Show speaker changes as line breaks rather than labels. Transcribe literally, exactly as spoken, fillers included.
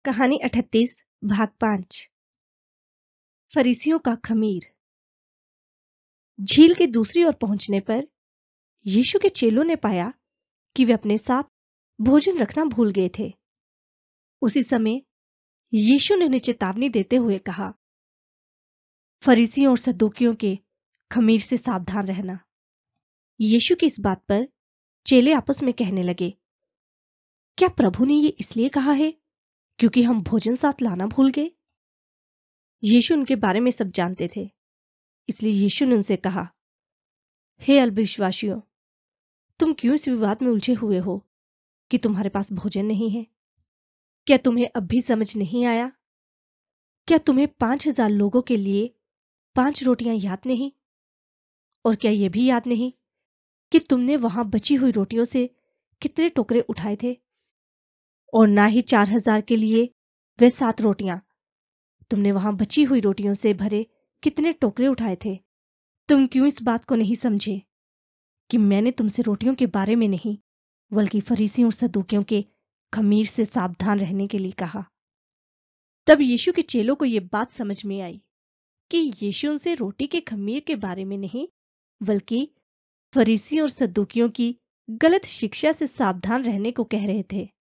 कहानी अठतीस भाग पांच। फरीसियों का खमीर। झील के दूसरी ओर पहुंचने पर यीशु के चेलों ने पाया कि वे अपने साथ भोजन रखना भूल गए थे। उसी समय यीशु ने उन्हें चेतावनी देते हुए कहा, फरीसियों और सदूकियों के खमीर से सावधान रहना। यीशु की इस बात पर चेले आपस में कहने लगे, क्या प्रभु ने ये इसलिए कहा है क्योंकि हम भोजन साथ लाना भूल गए? यीशु उनके बारे में सब जानते थे, इसलिए यीशु ने उनसे कहा, हे अल्पविश्वासियों, तुम क्यों इस विवाद में उलझे हुए हो कि तुम्हारे पास भोजन नहीं है? क्या तुम्हें अब भी समझ नहीं आया? क्या तुम्हें पांच हजार लोगों के लिए पांच रोटियां याद नहीं? और क्या यह भी याद नहीं कि तुमने वहां बची हुई रोटियों से कितने टोकरे उठाए थे? और ना ही चार हजार के लिए वे सात रोटियां, तुमने वहां बची हुई रोटियों से भरे कितने टोकरे उठाए थे? तुम क्यों इस बात को नहीं समझे कि मैंने तुमसे रोटियों के बारे में नहीं बल्कि फरीसियों और सदूकियों के खमीर से सावधान रहने के लिए कहा? तब यीशु के चेलों को यह बात समझ में आई कि यीशु उनसे रोटी के खमीर के बारे में नहीं बल्कि फरीसियों और सदूकियों की गलत शिक्षा से सावधान रहने को कह रहे थे।